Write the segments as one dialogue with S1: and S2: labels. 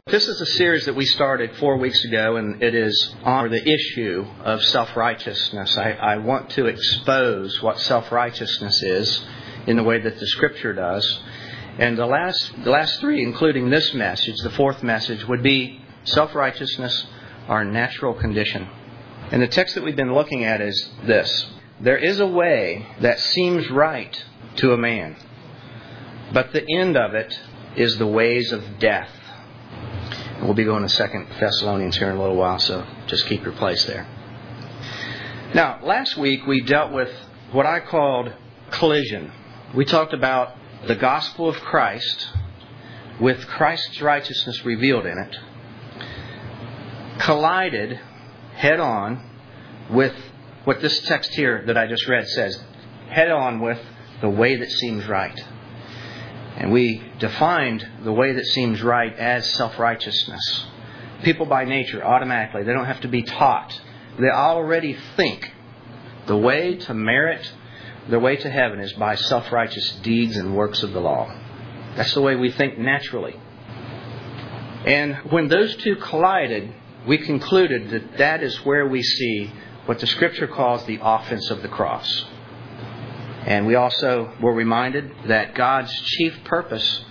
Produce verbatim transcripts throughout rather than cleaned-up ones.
S1: This is a series that we started four weeks ago, and it is on the issue of self-righteousness. I, I want to expose what self-righteousness is in the way that the Scripture does. And the last, the last three, including this message, the fourth message, would be self-righteousness, our natural condition. And the text that we've been looking at is this. There is a way that seems right to a man, but the end of it is the ways of death. We'll be going to Second Thessalonians here in a little while, so just keep your place there. Now, last week we dealt with what I called collision. We talked about the gospel of Christ with Christ's righteousness revealed in it, collided head on with what this text here that I just read says, head on with the way that seems right. And we defined the way that seems right as self-righteousness. People by nature, automatically, they don't have to be taught. They already think the way to merit their way to heaven is by self-righteous deeds and works of the law. That's the way we think naturally. And when those two collided, we concluded that that is where we see what the Scripture calls the offense of the cross. And we also were reminded that God's chief purpose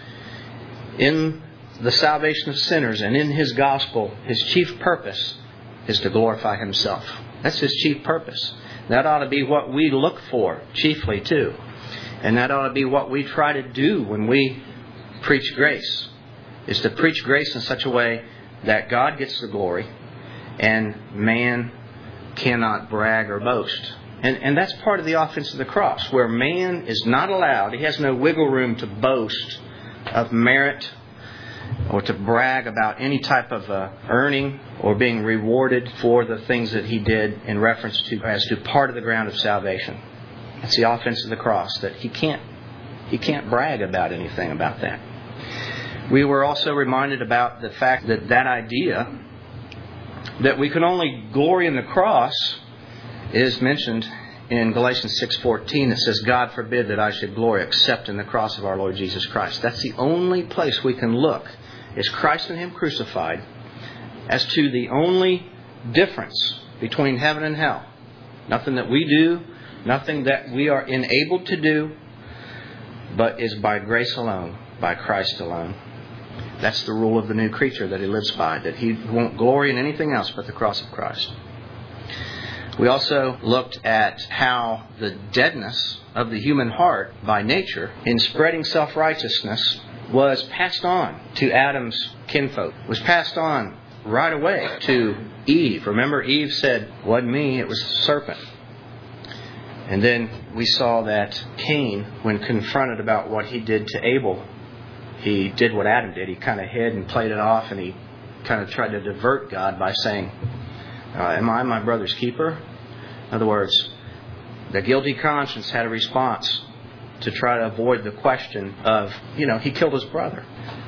S1: in the salvation of sinners and in His gospel, His chief purpose is to glorify Himself. That's His chief purpose. That ought to be what we look for chiefly too. And that ought to be what we try to do when we preach grace, is to preach grace in such a way that God gets the glory and man cannot brag or boast. And, and that's part of the offense of the cross, where man is not allowed, he has no wiggle room to boast of merit or to brag about any type of uh, earning or being rewarded for the things that he did in reference to as to part of the ground of salvation. That's the offense of the cross, that he can't, he can't brag about anything about that. We were also reminded about the fact that that idea that we can only glory in the cross is mentioned in Galatians six fourteen. It says, God forbid that I should glory except in the cross of our Lord Jesus Christ. That's the only place we can look, is Christ and Him crucified, as to the only difference between heaven and hell. Nothing that we do, nothing that we are enabled to do, but is by grace alone, by Christ alone. That's the rule of the new creature that he lives by, that he won't glory in anything else but the cross of Christ. We also looked at how the deadness of the human heart by nature in spreading self-righteousness was passed on to Adam's kinfolk. Was passed on right away to Eve. Remember, Eve said, wasn't me, it was the serpent. And then we saw that Cain, when confronted about what he did to Abel, he did what Adam did. He kind of hid and played it off, and he kind of tried to divert God by saying, Uh, am I my brother's keeper? In other words, the guilty conscience had a response to try to avoid the question of, you know, he killed his brother.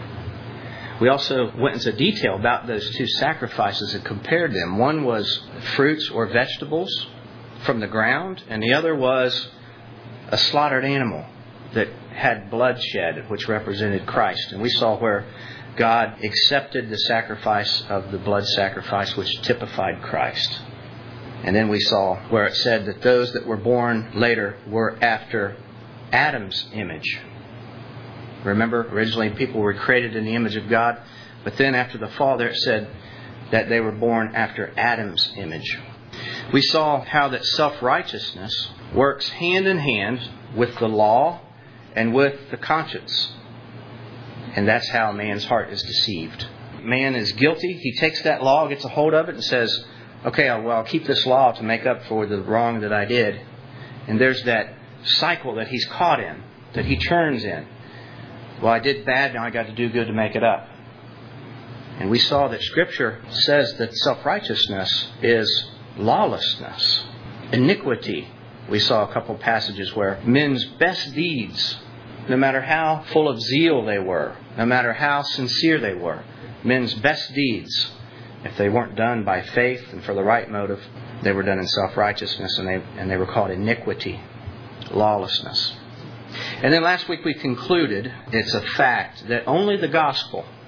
S1: We also went into detail about those two sacrifices and compared them. One was fruits or vegetables from the ground, and the other was a slaughtered animal that had blood shed, which represented Christ. And we saw where God accepted the sacrifice of the blood sacrifice, which typified Christ. And then we saw where it said that those that were born later were after Adam's image. Remember, originally people were created in the image of God, but then after the fall there it said that they were born after Adam's image. We saw how that self-righteousness works hand in hand with the law and with the conscience. And that's how man's heart is deceived. Man is guilty. He takes that law, gets a hold of it, and says, okay, well, I'll keep this law to make up for the wrong that I did. And there's that cycle that he's caught in, that he churns in. Well, I did bad, now I got to do good to make it up. And we saw that Scripture says that self-righteousness is lawlessness, iniquity. We saw a couple passages where men's best deeds, no matter how full of zeal they were, no matter how sincere they were, men's best deeds, if they weren't done by faith and for the right motive, they were done in self-righteousness, and they and they were called iniquity, lawlessness. And then last week we concluded it's a fact that only the gospel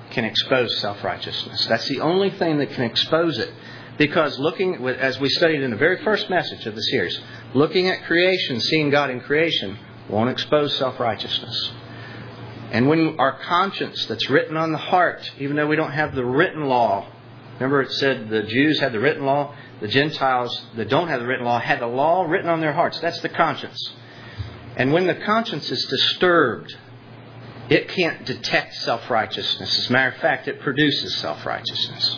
S1: can expose self-righteousness. That's the only thing that can expose it. Because looking, as we studied in the very first message of the series, looking at creation, seeing God in creation, won't expose self-righteousness. And when our conscience that's written on the heart, even though we don't have the written law, remember it said the Jews had the written law, the Gentiles that don't have the written law had the law written on their hearts. That's the conscience. And when the conscience is disturbed, it can't detect self-righteousness. As a matter of fact, it produces self-righteousness.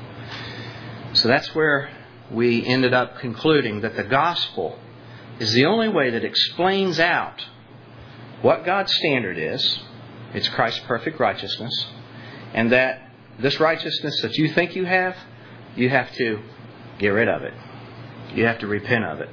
S1: So that's where we ended up concluding that the gospel is the only way that explains out what God's standard is. It's Christ's perfect righteousness. And that this righteousness that you think you have, you have to get rid of it. You have to repent of it.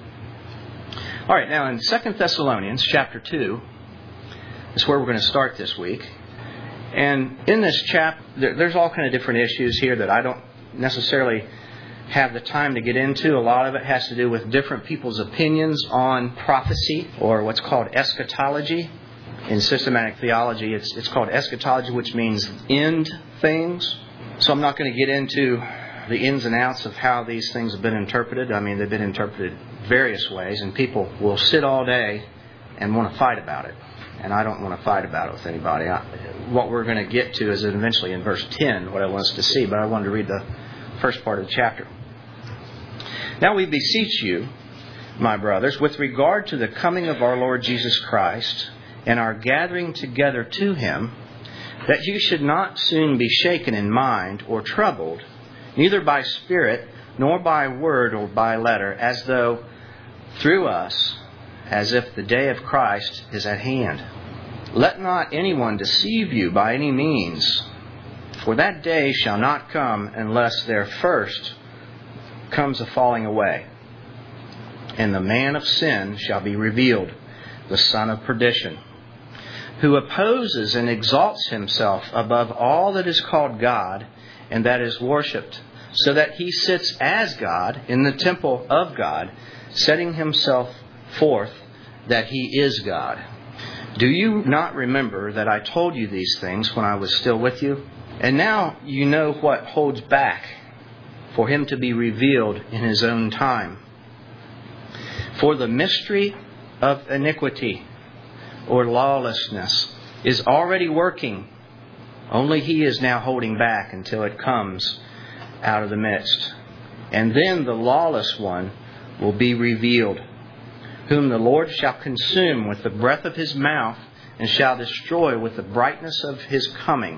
S1: All right, now in Second Thessalonians chapter two, is where we're going to start this week. And in this chapter, there, there's all kind of different issues here that I don't necessarily have the time to get into. A lot of it has to do with different people's opinions on prophecy, or what's called eschatology. In systematic theology, it's it's called eschatology, which means end things. So I'm not going to get into the ins and outs of how these things have been interpreted. I mean, they've been interpreted various ways, and people will sit all day and want to fight about it. And I don't want to fight about it with anybody. I, what we're going to get to is eventually in verse ten, what I want us to see. But I wanted to read the first part of the chapter. Now we beseech you, my brothers, with regard to the coming of our Lord Jesus Christ and our gathering together to Him, that you should not soon be shaken in mind or troubled, neither by spirit, nor by word or by letter, as though through us, as if the day of Christ is at hand. Let not anyone deceive you by any means, for that day shall not come unless there first comes a falling away, and the man of sin shall be revealed, the son of perdition, who opposes and exalts himself above all that is called God and that is worshipped, so that he sits as God in the temple of God, setting himself forth that he is God. Do you not remember that I told you these things when I was still with you? And now you know what holds back for him to be revealed in his own time. For the mystery of iniquity or lawlessness is already working. Only he is now holding back until it comes out of the midst. And then the lawless one will be revealed, whom the Lord shall consume with the breath of his mouth and shall destroy with the brightness of his coming.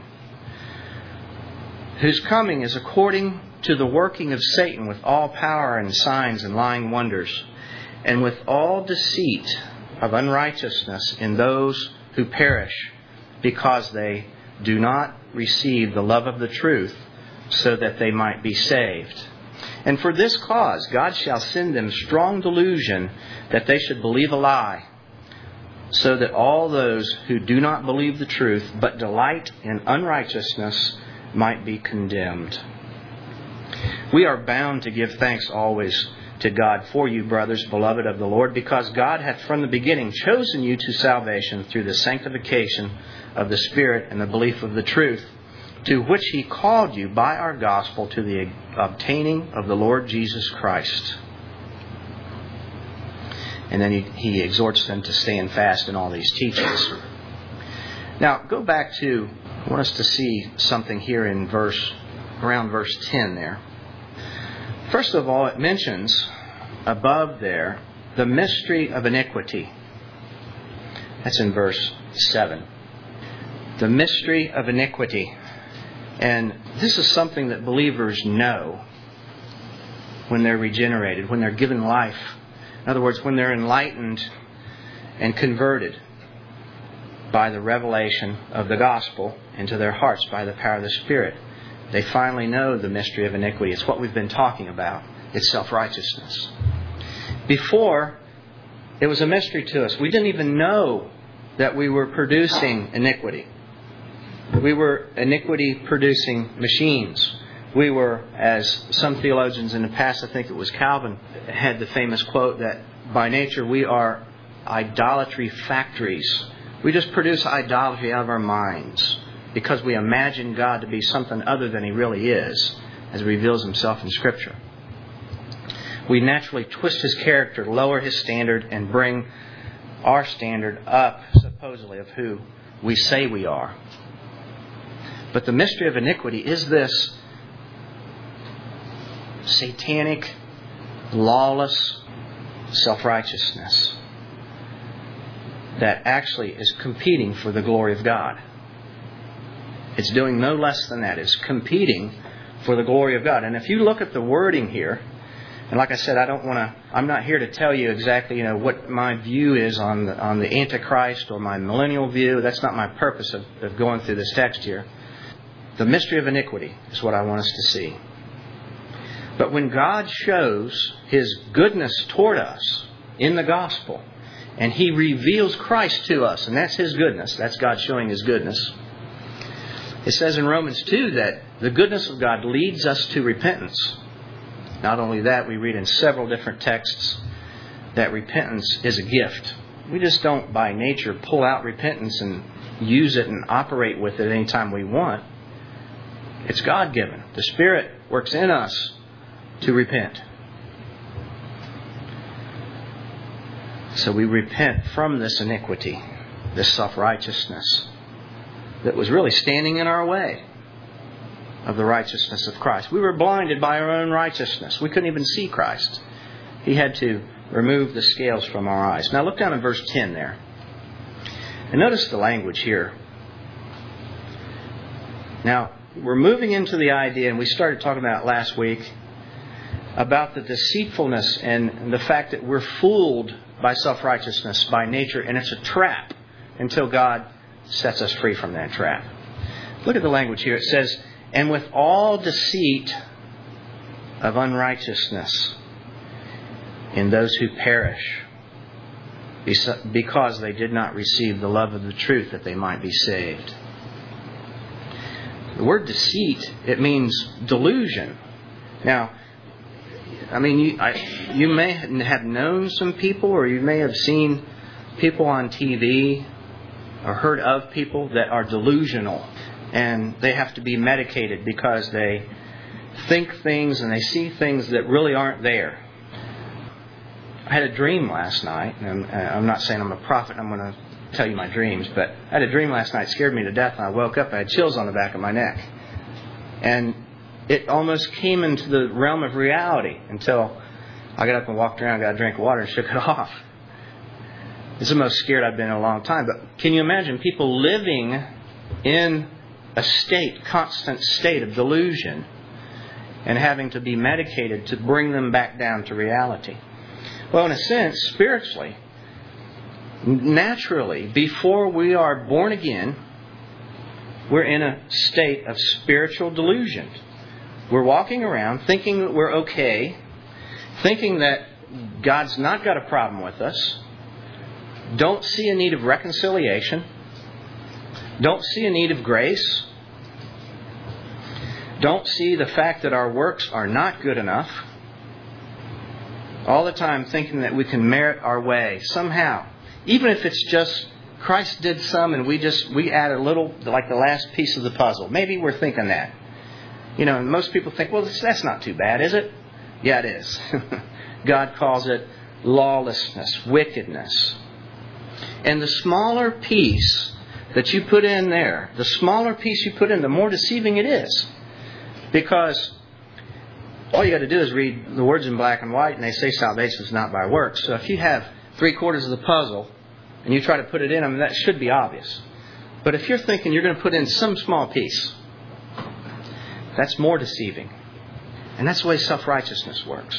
S1: Whose coming is according to the working of Satan with all power and signs and lying wonders, and with all deceit of unrighteousness in those who perish, because they do not receive the love of the truth, so that they might be saved. And for this cause God shall send them strong delusion, that they should believe a lie, so that all those who do not believe the truth, but delight in unrighteousness, might be condemned. We are bound to give thanks always to God for you, brothers, beloved of the Lord, because God hath from the beginning chosen you to salvation through the sanctification of the Spirit and the belief of the truth, to which He called you by our gospel to the obtaining of the Lord Jesus Christ. And then he, he exhorts them to stand fast in all these teachings. Now, go back to, I want us to see something here in verse, around verse ten there. First of all, it mentions above there the mystery of iniquity. That's in verse seven. The mystery of iniquity. And this is something that believers know when they're regenerated, when they're given life. In other words, when they're enlightened and converted by the revelation of the gospel into their hearts by the power of the Spirit. They finally know the mystery of iniquity. It's what we've been talking about. It's self-righteousness. Before, it was a mystery to us. We didn't even know that we were producing iniquity. We were iniquity-producing machines. We were, as some theologians in the past, I think it was Calvin, had the famous quote that by nature we are idolatry factories. We just produce idolatry out of our minds. because we imagine God to be something other than He really is, as He reveals Himself in Scripture. We naturally twist His character, lower His standard, and bring our standard up, supposedly, of who we say we are. But the mystery of iniquity is this satanic, lawless self-righteousness that actually is competing for the glory of God. It's doing no less than that. It's competing for the glory of God. And if you look at the wording here, and like I said, I don't want to, I'm not here to tell you exactly, you know, what my view is on the, on the Antichrist or my millennial view. That's not my purpose of, of going through this text here. The mystery of iniquity is what I want us to see. But when God shows His goodness toward us in the gospel, and He reveals Christ to us, and that's His goodness, that's God showing His goodness. It says in Romans two that the goodness of God leads us to repentance. Not only that, we read in several different texts that repentance is a gift. We just don't by nature pull out repentance and use it and operate with it anytime we want. It's God-given. The Spirit works in us to repent. So we repent from this iniquity, this self-righteousness that was really standing in our way of the righteousness of Christ. We were blinded by our own righteousness. We couldn't even see Christ. He had to remove the scales from our eyes. Now look down in verse ten there. And notice the language here. Now, we're moving into the idea, and we started talking about it last week, about the deceitfulness and the fact that we're fooled by self-righteousness by nature, and it's a trap until God sets us free from that trap. Look at the language here. It says, and with all deceit of unrighteousness in those who perish, because they did not receive the love of the truth that they might be saved. The word deceit, it means delusion. Now, I mean, you, I, you may have known some people, or you may have seen people on T V or heard of people that are delusional, and they have to be medicated because they think things and they see things that really aren't there. I had a dream last night, and I'm not saying I'm a prophet and I'm going to tell you my dreams, but I had a dream last night, scared me to death, and I woke up, I had chills on the back of my neck. And it almost came into the realm of reality until I got up and walked around, got a drink of water, and shook it off. It's the most scared I've been in a long time. But can you imagine people living in a state, constant state of delusion, and having to be medicated to bring them back down to reality? Well, in a sense, spiritually, naturally, before we are born again, we're in a state of spiritual delusion. We're walking around thinking that we're okay, thinking that God's not got a problem with us, don't see a need of reconciliation, don't see a need of grace, don't see the fact that our works are not good enough, all the time thinking that we can merit our way somehow. Even if it's just Christ did some and we just we add a little, like the last piece of the puzzle. Maybe we're thinking that. You know, most people think, well, that's not too bad, is it? Yeah, it is. God calls it lawlessness, wickedness. And the smaller piece that you put in there, the smaller piece you put in, the more deceiving it is. Because all you got to do is read the words in black and white, and they say salvation is not by works. So if you have three quarters of the puzzle and you try to put it in, I mean, that should be obvious. But if you're thinking you're going to put in some small piece, that's more deceiving. And that's the way self-righteousness works.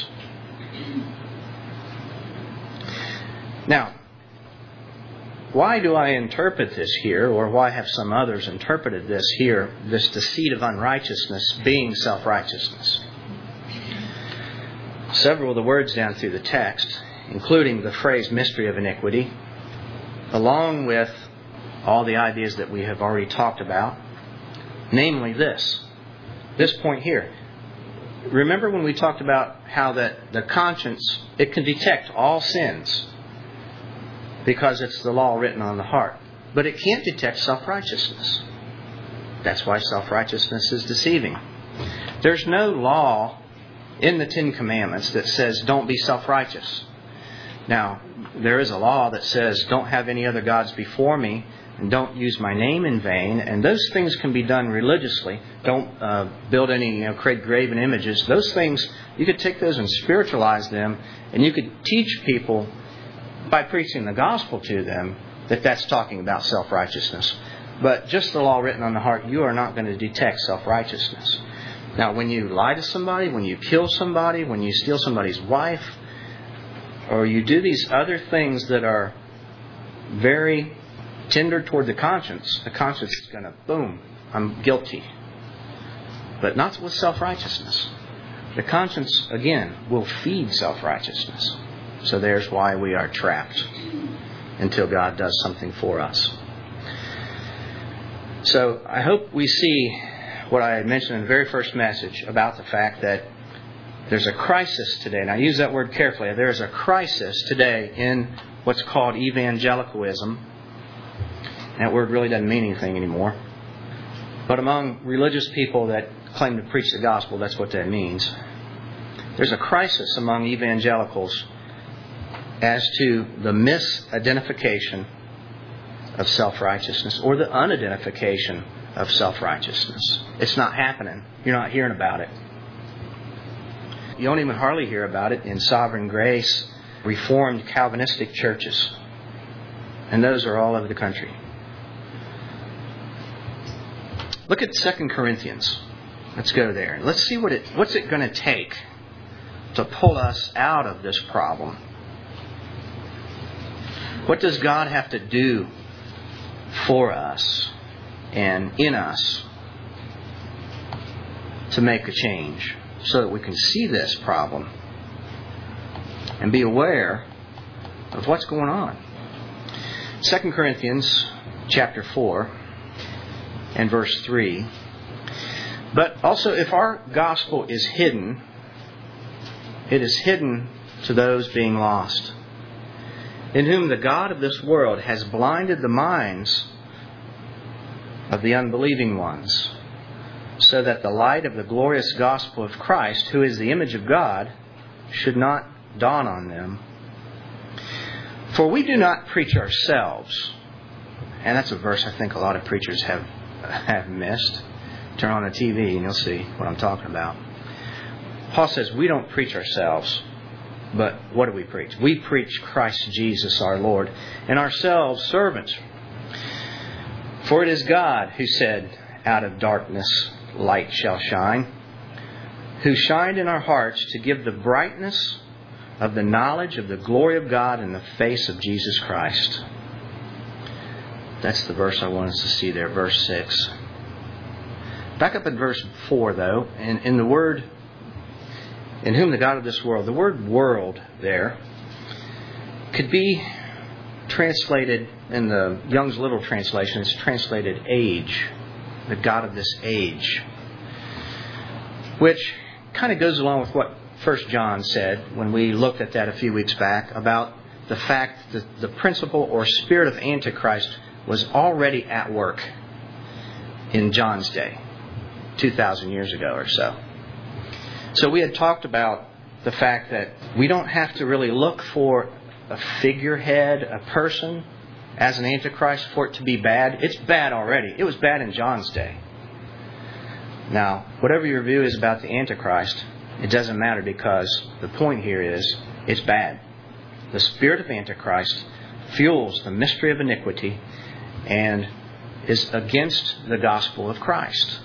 S1: Now, why do I interpret this here, or why have some others interpreted this here, this deceit of unrighteousness being self-righteousness? Several of the words down through the text, including the phrase mystery of iniquity, along with all the ideas that we have already talked about, namely this, this point here. Remember when we talked about how that the conscience, it can detect all sins because it's the law written on the heart, but it can't detect self-righteousness. That's why self-righteousness is deceiving. There's no law in the Ten Commandments that says don't be self-righteous. Now, there is a law that says don't have any other gods before me and don't use my name in vain. And those things can be done religiously. Don't uh, build any, you know, create graven images. Those things, you could take those and spiritualize them, and you could teach people by preaching the gospel to them that that's talking about self-righteousness. But just the law written on the heart, you are not going to detect self-righteousness. Now, when you lie to somebody, when you kill somebody, when you steal somebody's wife, or you do these other things that are very tender toward the conscience, the conscience is going to, boom, I'm guilty. But not with self-righteousness. The conscience, again, will feed self-righteousness. So there's why we are trapped until God does something for us. So I hope we see what I had mentioned in the very first message about the fact that there's a crisis today. And I use that word carefully. There is a crisis today in what's called evangelicalism. That word really doesn't mean anything anymore. But among religious people that claim to preach the gospel, that's what that means. There's a crisis among evangelicals as to the misidentification of self-righteousness or the unidentification of self-righteousness. It's not happening. You're not hearing about it. You don't even hardly hear about it in Sovereign Grace, Reformed Calvinistic churches. And those are all over the country. Look at Second Corinthians. Let's go there. Let's see what it what's it going to take to pull us out of this problem. What does God have to do for us and in us to make a change so that we can see this problem and be aware of what's going on? Second Corinthians chapter four and verse three. But also, if our gospel is hidden, it is hidden to those being lost, in whom the God of this world has blinded the minds of the unbelieving ones, so that the light of the glorious gospel of Christ, who is the image of God, should not dawn on them. For we do not preach ourselves. And that's a verse I think a lot of preachers have, have missed. Turn on the T V and you'll see what I'm talking about. Paul says we don't preach ourselves. But what do we preach? We preach Christ Jesus our Lord, and ourselves servants. For it is God who said, out of darkness light shall shine, who shined in our hearts to give the brightness of the knowledge of the glory of God in the face of Jesus Christ. That's the verse I want us to see there, verse six. Back up in verse four, though, in, in the word, in whom the God of this world, the word world there could be translated, in the Young's Literal Translation, it's translated age, the God of this age, which kind of goes along with what First John said when we looked at that a few weeks back about the fact that the principle or spirit of Antichrist was already at work in John's day, two thousand years ago or so. So we had talked about the fact that we don't have to really look for a figurehead, a person, as an Antichrist for it to be bad. It's bad already. It was bad in John's day. Now, whatever your view is about the Antichrist, it doesn't matter, because the point here is it's bad. The spirit of Antichrist fuels the mystery of iniquity and is against the gospel of Christ,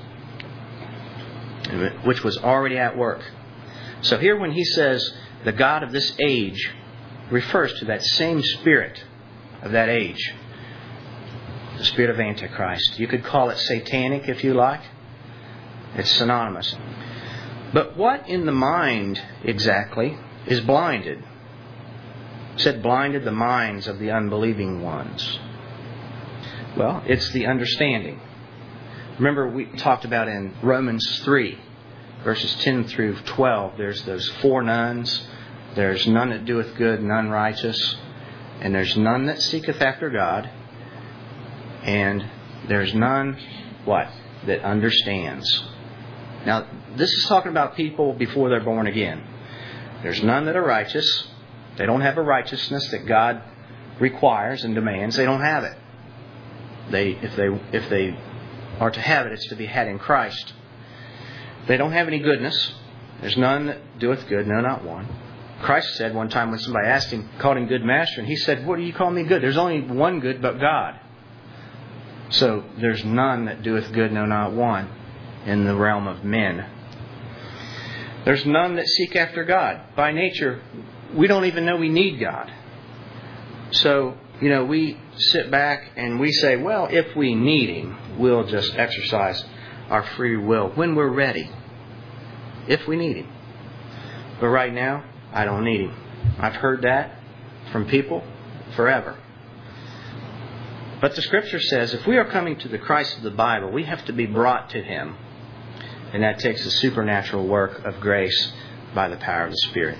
S1: which was already at work. So here when he says the God of this age, refers to that same spirit of that age, the spirit of Antichrist. You could call it satanic if you like. It's synonymous. But what in the mind exactly is blinded? It said blinded the minds of the unbelieving ones. Well, it's the understanding. Remember we talked about in Romans three, verses ten through twelve, there's those four nones. There's none that doeth good, none righteous. And there's none that seeketh after God. And there's none, what? that understands. Now, this is talking about people before they're born again. There's none that are righteous. They don't have a righteousness that God requires and demands. They don't have it. They, if they, if they are to have it, it's to be had in Christ. They don't have any goodness. There's none that doeth good, no, not one. Christ said one time when somebody asked him, called him good master, and he said, what do you call me good? There's only one good but God. So there's none that doeth good, no, not one, in the realm of men. There's none that seek after God. By nature, we don't even know we need God. So, you know, we sit back and we say, well, if we need Him, we'll just exercise our free will when we're ready. If we need Him. But right now, I don't need Him. I've heard that from people forever. But the Scripture says if we are coming to the Christ of the Bible, we have to be brought to Him. And that takes the supernatural work of grace by the power of the Spirit.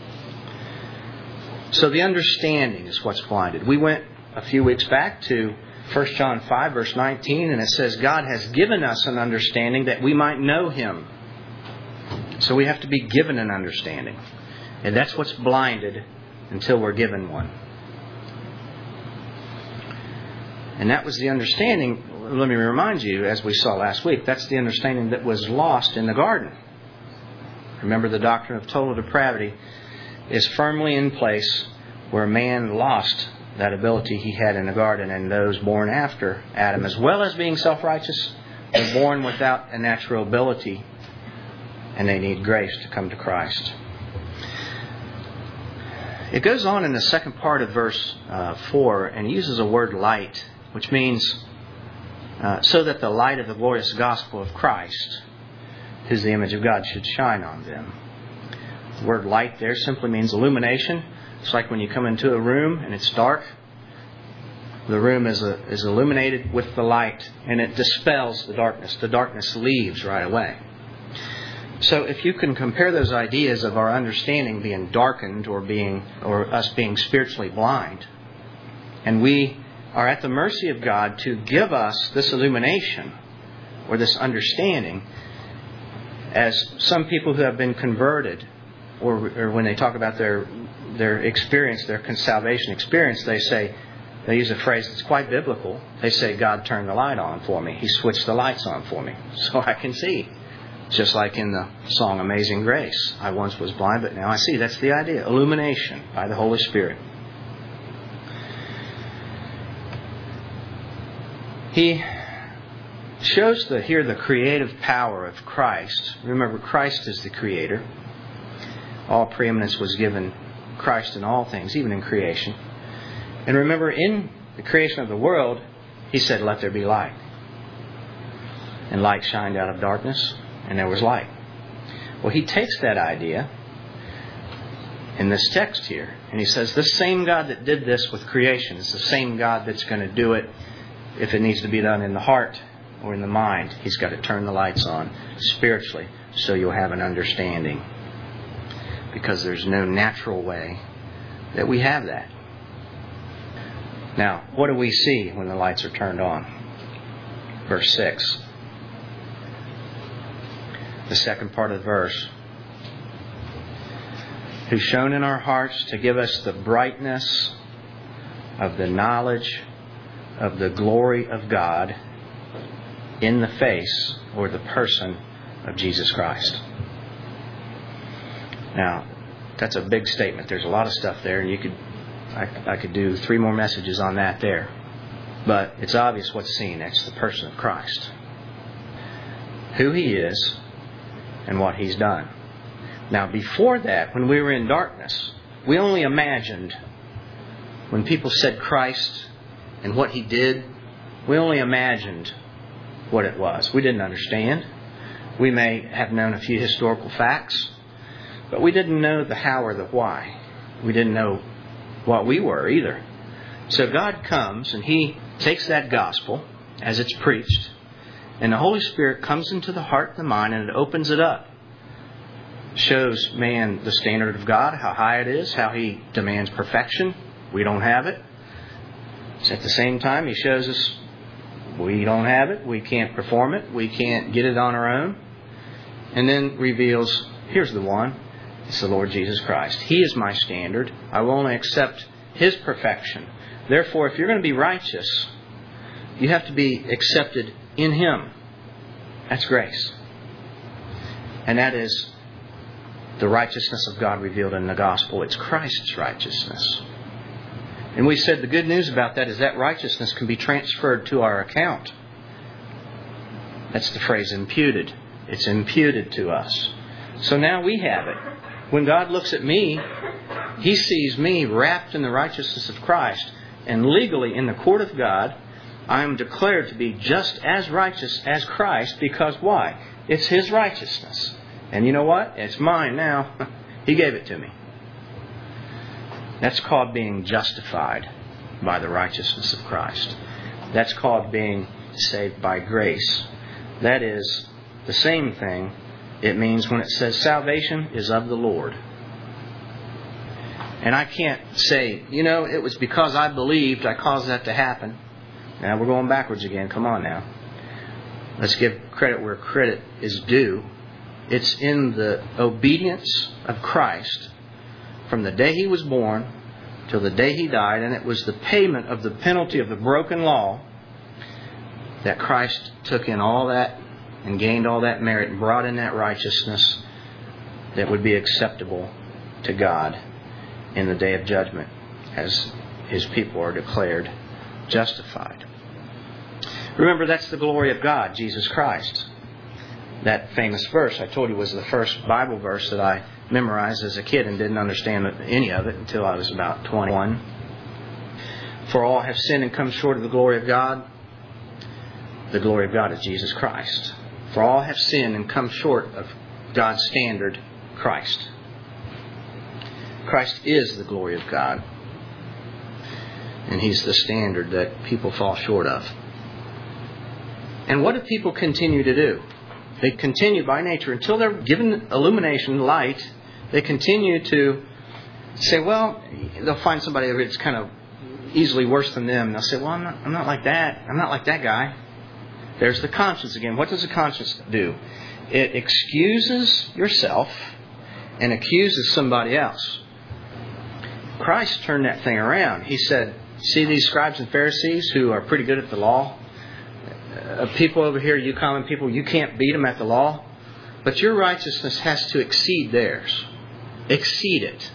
S1: So the understanding is what's blinded. We went a few weeks back to First John five, verse nineteen, and it says, God has given us an understanding that we might know Him. So we have to be given an understanding. And that's what's blinded until we're given one. And that was the understanding, let me remind you, as we saw last week, that's the understanding that was lost in the garden. Remember, the doctrine of total depravity is firmly in place where man lost that ability he had in the garden, and those born after Adam, as well as being self-righteous, were born without a natural ability, and they need grace to come to Christ. It goes on in the second part of verse uh, four and uses a word light, which means uh, so that the light of the glorious gospel of Christ, who's the image of God, should shine on them. The word light there simply means illumination. It's like when you come into a room and it's dark. The room is a, is illuminated with the light, and it dispels the darkness. The darkness leaves right away. So if you can compare those ideas of our understanding being darkened or being or us being spiritually blind, and we are at the mercy of God to give us this illumination or this understanding, as some people who have been converted, or, or when they talk about their their experience, their salvation experience, they say, they use a phrase that's quite biblical. They say, God turned the light on for me. He switched the lights on for me so I can see. Just like in the song Amazing Grace. I once was blind, but now I see. That's the idea. Illumination by the Holy Spirit. He shows the, here the creative power of Christ. Remember, Christ is the creator. All preeminence was given Christ in all things, even in creation. And remember, in the creation of the world, He said, let there be light. And light shined out of darkness, and there was light. Well, He takes that idea in this text here, and He says, this same God that did this with creation is the same God that's going to do it if it needs to be done in the heart or in the mind. He's got to turn the lights on spiritually so you'll have an understanding. Because there's no natural way that we have that. Now, what do we see when the lights are turned on? Verse six. The second part of the verse. Who shone in our hearts to give us the brightness of the knowledge of the glory of God in the face or the person of Jesus Christ. Now, that's a big statement. There's a lot of stuff there, and you could, I, I could do three more messages on that there. But it's obvious what's seen. That's the person of Christ. Who He is and what He's done. Now, before that, when we were in darkness, we only imagined, when people said Christ and what He did, we only imagined what it was. We didn't understand. We may have known a few historical facts, but we didn't know the how or the why. We didn't know what we were either. So God comes and He takes that gospel as it's preached, and the Holy Spirit comes into the heart and the mind, and it opens it up. Shows man the standard of God, how high it is, how He demands perfection. We don't have it. So at the same time, He shows us We don't have it. We can't perform it. We can't get it on our own. And then reveals, here's the one. It's the Lord Jesus Christ. He is my standard. I will only accept His perfection. Therefore, if you're going to be righteous, you have to be accepted in Him. That's grace. And that is the righteousness of God revealed in the gospel. It's Christ's righteousness. And we said the good news about that is that righteousness can be transferred to our account. That's the phrase imputed. It's imputed to us. So now we have it. When God looks at me, He sees me wrapped in the righteousness of Christ. And legally, in the court of God, I am declared to be just as righteous as Christ. Because why? It's His righteousness. And you know what? It's mine now. He gave it to me. That's called being justified by the righteousness of Christ. That's called being saved by grace. That is the same thing it means when it says salvation is of the Lord. And I can't say, you know, it was because I believed I caused that to happen. Now we're going backwards again. Come on now. Let's give credit where credit is due. It's in the obedience of Christ from the day He was born till the day He died, and it was the payment of the penalty of the broken law that Christ took in all that and gained all that merit and brought in that righteousness that would be acceptable to God in the day of judgment as His people are declared justified. Remember, that's the glory of God, Jesus Christ. That famous verse I told you was the first Bible verse that I memorized as a kid and didn't understand any of it until I was about twenty-one. For all have sinned and come short of the glory of God. The glory of God is Jesus Christ. For all have sinned and come short of God's standard, Christ. Christ is the glory of God. And He's the standard that people fall short of. And what do people continue to do? They continue by nature, until they're given illumination, light, they continue to say, well, they'll find somebody that's kind of easily worse than them. And they'll say, well, I'm not, I'm not like that. I'm not like that guy. There's the conscience again. What does the conscience do? It excuses yourself and accuses somebody else. Christ turned that thing around. He said, see these scribes and Pharisees who are pretty good at the law? Uh, people over here, you common people, you can't beat them at the law. But your righteousness has to exceed theirs. Exceed it.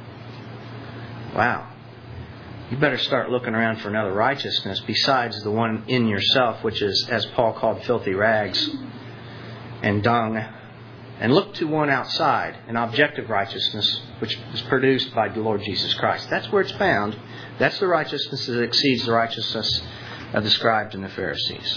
S1: Wow. You better start looking around for another righteousness besides the one in yourself, which is, as Paul called, filthy rags and dung. And look to one outside, an objective righteousness, which is produced by the Lord Jesus Christ. That's where it's found. That's the righteousness that exceeds the righteousness of the scribes and the Pharisees.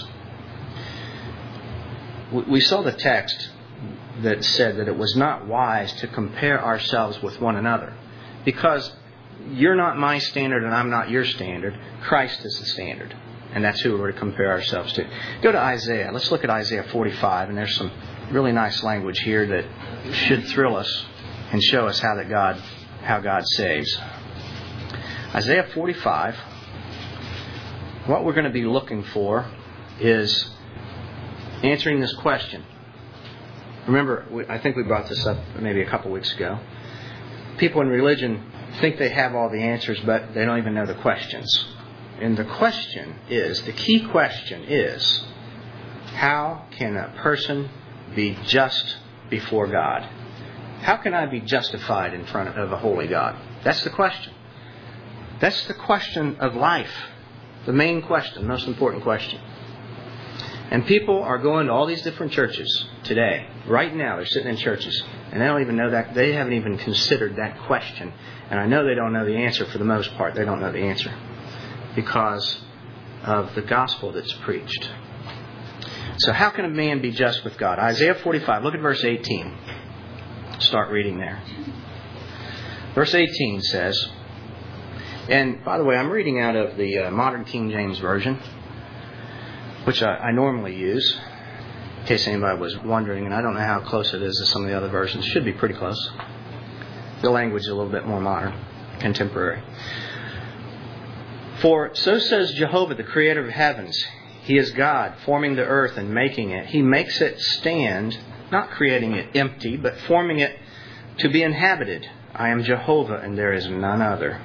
S1: We saw the text that said that it was not wise to compare ourselves with one another. Because you're not my standard and I'm not your standard. Christ is the standard. And that's who we're to compare ourselves to. Go to Isaiah. Let's look at Isaiah forty-five. And there's some really nice language here that should thrill us and show us how that God, how God saves. Isaiah forty-five. What we're going to be looking for is answering this question. Remember, I think we brought this up maybe a couple weeks ago. People in religion think they have all the answers, but they don't even know the questions. And the question is, the key question is, how can a person be just before God? How can I be justified in front of a holy God? That's the question. That's the question of life. The main question, the most important question. And people are going to all these different churches today. Right now, they're sitting in churches. And they don't even know that. They haven't even considered that question. And I know they don't know the answer for the most part. They don't know the answer. Because of the gospel that's preached. So how can a man be just with God? Isaiah forty-five, look at verse eighteen. Start reading there. Verse eighteen says, and by the way, I'm reading out of the uh, modern King James Version, which I, I normally use, in case anybody was wondering, and I don't know how close it is to some of the other versions. It should be pretty close. The language is a little bit more modern, contemporary. For so says Jehovah, the Creator of heavens, He is God, forming the earth and making it. He makes it stand, not creating it empty, but forming it to be inhabited. I am Jehovah, and there is none other.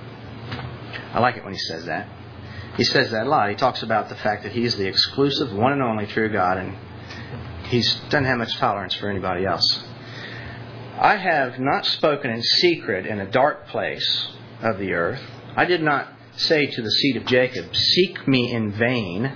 S1: I like it when he says that. He says that a lot. He talks about the fact that He's the exclusive, one and only true God, and He doesn't have much tolerance for anybody else. I have not spoken in secret in a dark place of the earth. I did not say to the seed of Jacob, seek me in vain.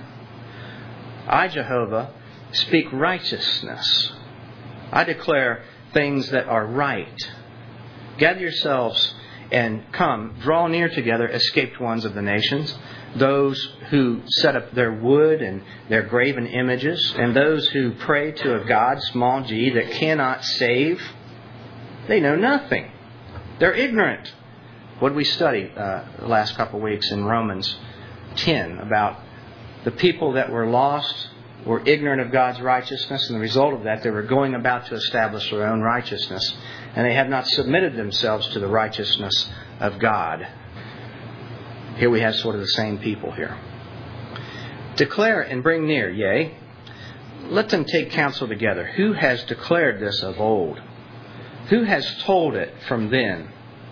S1: I, Jehovah, speak righteousness. I declare things that are right. Gather yourselves and come, draw near together, escaped ones of the nations, those who set up their wood and their graven images, and those who pray to a God, small g, that cannot save. They know nothing. They're ignorant. What did we study uh, the last couple of weeks in Romans ten about the people that were lost, were ignorant of God's righteousness, and the result of that, they were going about to establish their own righteousness, and they have not submitted themselves to the righteousness of God. Here we have sort of the same people here. Declare and bring near, yea, let them take counsel together. Who has declared this of old? Who has told it from then?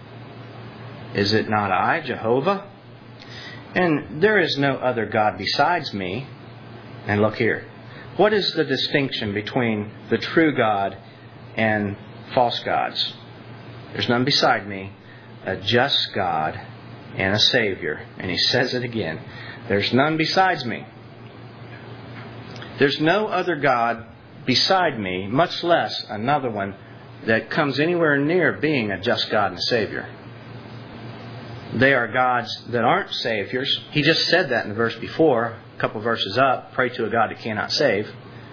S1: Is it not I, Jehovah? And there is no other God besides me. And look here. What is the distinction between the true God and false gods? There's none beside me, a just God and a Savior. And he says it again. There's none besides me. There's no other God beside me, much less another one that comes anywhere near being a just God and Savior. They are gods that aren't Saviors. He just said that in the verse before, a couple verses up, pray to a God that cannot save.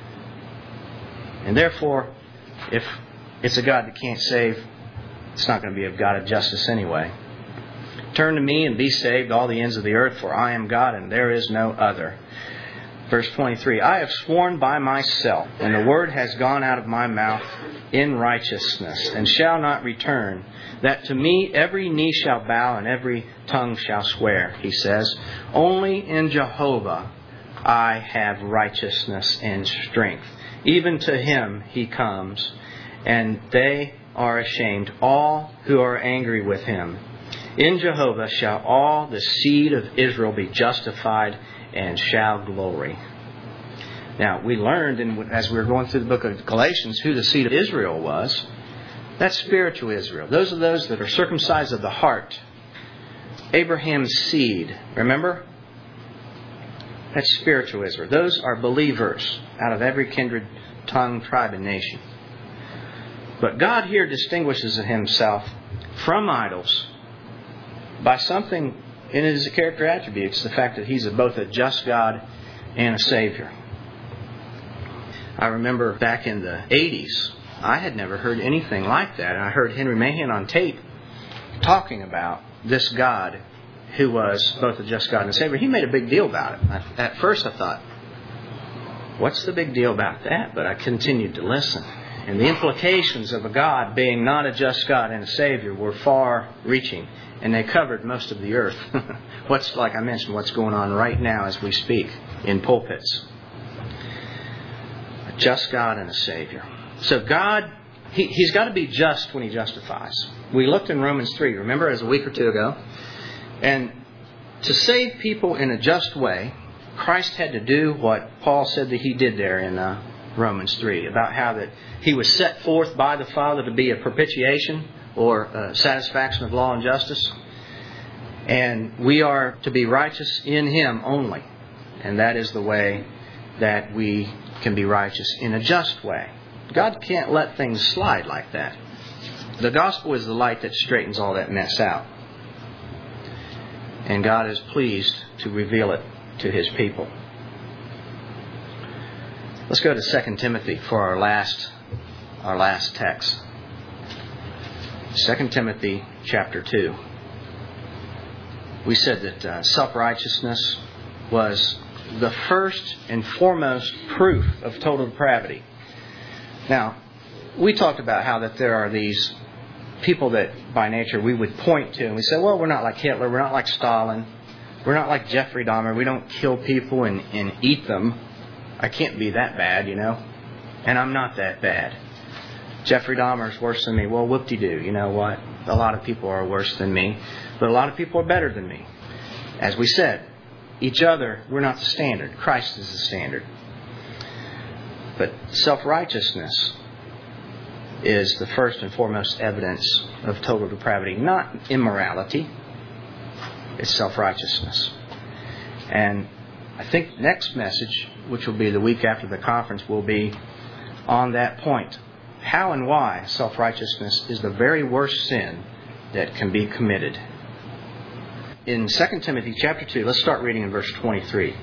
S1: And therefore, if it's a God that can't save, it's not going to be a God of justice anyway. Turn to me and be saved, all the ends of the earth, for I am God and there is no other. Verse twenty-three, I have sworn by myself, and the word has gone out of my mouth in righteousness, and shall not return, that to me every knee shall bow and every tongue shall swear, he says. Only in Jehovah I have righteousness and strength. Even to Him He comes, and they are ashamed, all who are angry with Him. In Jehovah shall all the seed of Israel be justified and shall glory. Now, we learned in, as we were going through the book of Galatians who the seed of Israel was. That's spiritual Israel. Those are those that are circumcised of the heart. Abraham's seed. Remember? That's spiritual Israel. Those are believers out of every kindred, tongue, tribe, and nation. But God here distinguishes Himself from idols by something in His character attributes, the fact that He's both a just God and a Savior. I remember back in the eighties, I had never heard anything like that. And I heard Henry Mahan on tape talking about this God who was both a just God and a Savior. He made a big deal about it. At first I thought, what's the big deal about that? But I continued to listen. And the implications of a God being not a just God and a Savior were far-reaching. And they covered most of the earth. What's, like I mentioned, what's going on right now as we speak in pulpits. A just God and a Savior. So God, he, He's got to be just when He justifies. We looked in Romans three, remember, as a week or two ago. And to save people in a just way, Christ had to do what Paul said that He did there in uh, Romans three. About how that He was set forth by the Father to be a propitiation or uh, satisfaction of law and justice. And we are to be righteous in Him only. And that is the way that we can be righteous in a just way. God can't let things slide like that. The gospel is the light that straightens all that mess out. And God is pleased to reveal it to His people. Let's go to Second Timothy for our last, our last text. Second Timothy chapter two. We said that uh, self-righteousness was the first and foremost proof of total depravity. Now, we talked about how that there are these people that by nature we would point to and we say, well, we're not like Hitler, we're not like Stalin, We're not like Jeffrey Dahmer. We don't kill people and, and eat them. I can't be that bad, you know. And I'm not that bad. Jeffrey Dahmer's worse than me. Well, whoop-de-doo. You know what? A lot of people are worse than me. But a lot of people are better than me. As we said, each other, we're not the standard. Christ is the standard. But self-righteousness is the first and foremost evidence of total depravity. Not immorality. It's self-righteousness. And I think next message, which will be the week after the conference, will be on that point. How and why self-righteousness is the very worst sin that can be committed. In Second Timothy chapter two, let's start reading in verse twenty-three.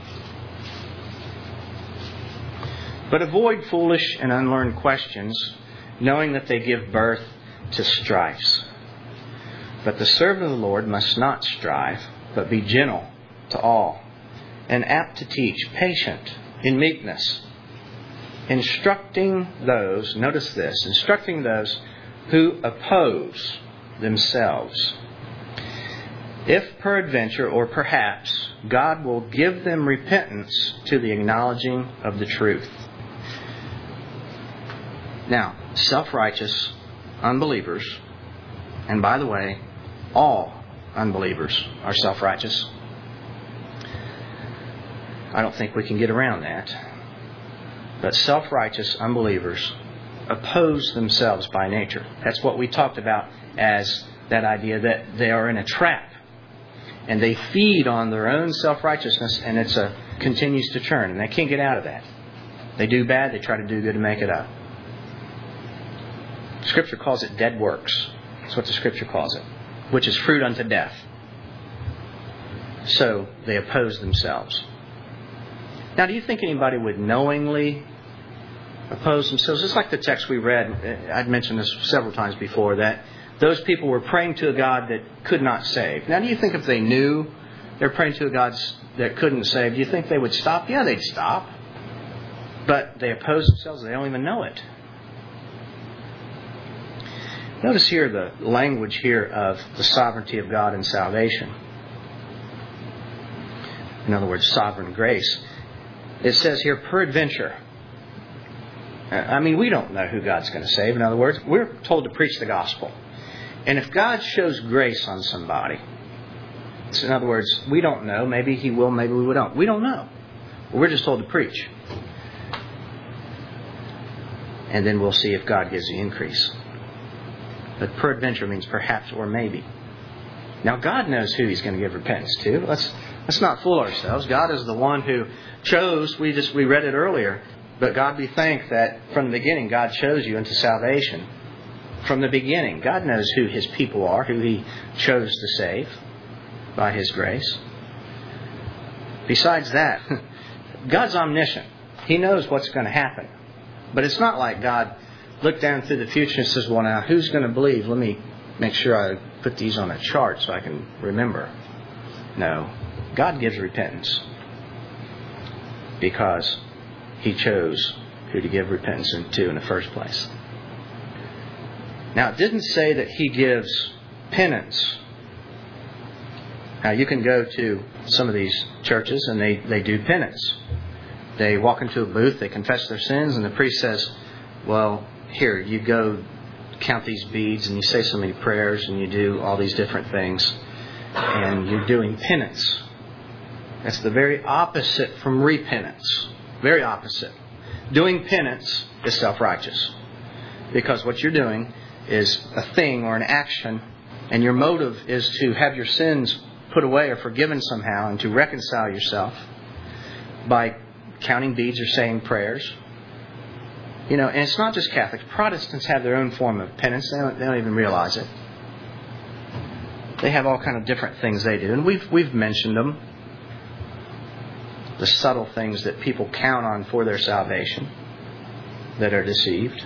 S1: But avoid foolish and unlearned questions, knowing that they give birth to strifes. But the servant of the Lord must not strive, but be gentle to all, and apt to teach, patient, in meekness, instructing those, notice this, instructing those who oppose themselves. If peradventure, or perhaps, God will give them repentance to the acknowledging of the truth. Now, self-righteous unbelievers, and by the way, all unbelievers are self-righteous. I don't think we can get around that. But self-righteous unbelievers oppose themselves by nature. That's what we talked about as that idea that they are in a trap. And they feed on their own self-righteousness, and it's a continues to churn. And they can't get out of that. They do bad, they try to do good to make it up. Scripture calls it dead works. That's what the Scripture calls it. Which is fruit unto death. So they oppose themselves. Now, do you think anybody would knowingly oppose themselves? It's like the text we read. I'd mentioned this several times before, that those people were praying to a God that could not save. Now, do you think if they knew they're praying to a God that couldn't save, do you think they would stop? Yeah, they'd stop. But they oppose themselves. They don't even know it. Notice here the language here of the sovereignty of God in salvation. In other words, sovereign grace. It says here, peradventure. I mean, we don't know who God's going to save. In other words, we're told to preach the gospel. And if God shows grace on somebody, so in other words, we don't know. Maybe He will, maybe we don't. We don't know. We're just told to preach. And then we'll see if God gives the increase. But peradventure means perhaps or maybe. Now, God knows who He's going to give repentance to. Let's let's not fool ourselves. God is the one who chose. We just we read it earlier. But God be thanked that from the beginning, God chose you into salvation. From the beginning, God knows who His people are, who He chose to save by His grace. Besides that, God's omniscient. He knows what's going to happen. But it's not like God looked down through the future and says, well, now, who's going to believe? Let me make sure I put these on a chart so I can remember. No. God gives repentance because He chose who to give repentance to in the first place. Now, it didn't say that He gives penance. Now, you can go to some of these churches and they, they do penance. They walk into a booth, they confess their sins, and the priest says, well, here, you go count these beads and you say so many prayers and you do all these different things and you're doing penance. That's the very opposite from repentance. Very opposite. Doing penance is self-righteous. Because what you're doing is a thing or an action, and your motive is to have your sins put away or forgiven somehow and to reconcile yourself by counting beads or saying prayers. You know, and it's not just Catholics. Protestants have their own form of penance. They don't, they don't even realize it. They have all kind of different things they do. And we've we've mentioned them. The subtle things that people count on for their salvation that are deceived.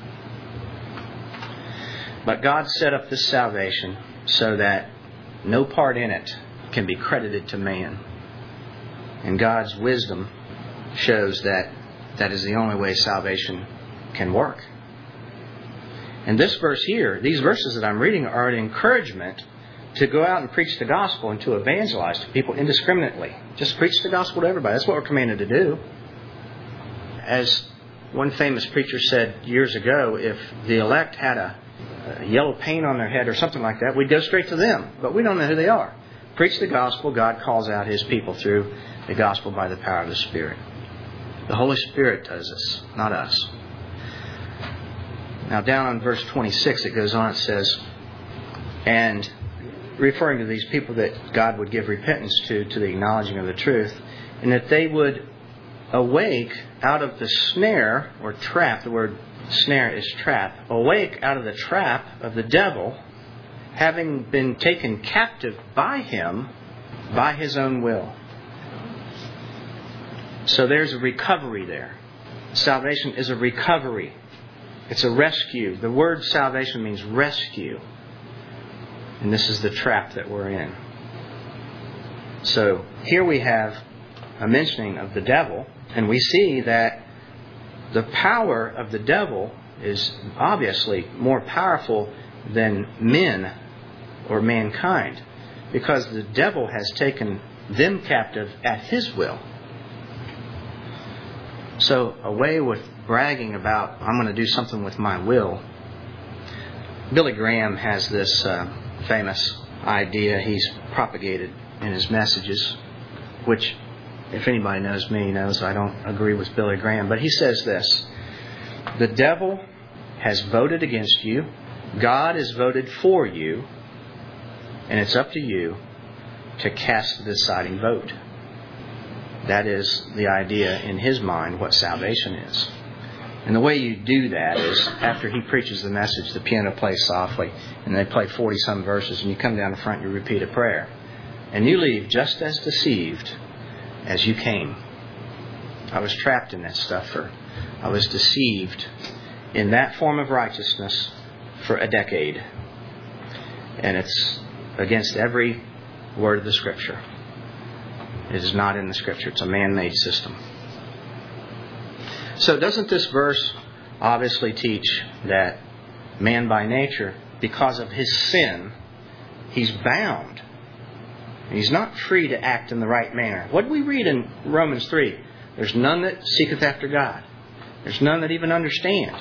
S1: But God set up this salvation so that no part in it can be credited to man. And God's wisdom shows that that is the only way salvation can work. And this verse here, these verses that I'm reading are an encouragement to go out and preach the gospel and to evangelize to people indiscriminately. Just preach the gospel to everybody. That's what we're commanded to do. As one famous preacher said years ago, if the elect had a, a yellow paint on their head or something like that, we'd go straight to them. But we don't know who they are. Preach the gospel. God calls out His people through the gospel by the power of the Spirit. The Holy Spirit does this, not us. Now down on verse twenty-six it goes on, it says, and referring to these people that God would give repentance to, to the acknowledging of the truth, and that they would awake out of the snare or trap, the word snare is trap, awake out of the trap of the devil, having been taken captive by him by his own will. So there's a recovery there. Salvation is a recovery. It's a rescue. The word salvation means rescue. And this is the trap that we're in. So here we have a mentioning of the devil, and we see that the power of the devil is obviously more powerful than men or mankind, because the devil has taken them captive at his will. So away with bragging about, I'm going to do something with my will. Billy Graham has this uh, famous idea he's propagated in his messages, which, if anybody knows me, knows I don't agree with Billy Graham. But he says this: the devil has voted against you. God has voted for you. And it's up to you to cast the deciding vote. That is the idea in his mind what salvation is. And the way you do that is, after he preaches the message, the piano plays softly, and they play forty-some verses, and you come down the front and you repeat a prayer. And you leave just as deceived as you came. I was trapped in that stuff. For, I was deceived in that form of righteousness for a decade. And it's against every word of the Scripture. It is not in the Scripture. It's a man-made system. So doesn't this verse obviously teach that man by nature, because of his sin, he's bound. He's not free to act in the right manner. What do we read in Romans three? There's none that seeketh after God. There's none that even understand.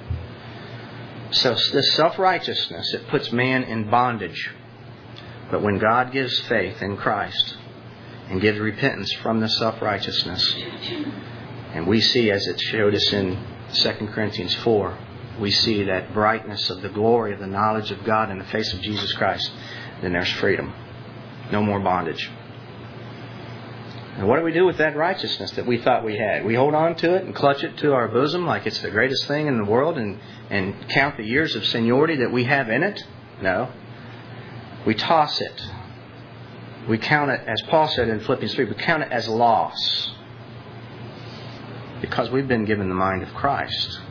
S1: So this self-righteousness, it puts man in bondage. But when God gives faith in Christ and gives repentance from the self-righteousness, and we see, as it showed us in Second Corinthians four, we see that brightness of the glory of the knowledge of God in the face of Jesus Christ, then there's freedom. No more bondage. And what do we do with that righteousness that we thought we had? We hold on to it and clutch it to our bosom like it's the greatest thing in the world and, and count the years of seniority that we have in it? No. We toss it. We count it, as Paul said in Philippians three, we count it as loss. Because we've been given the mind of Christ.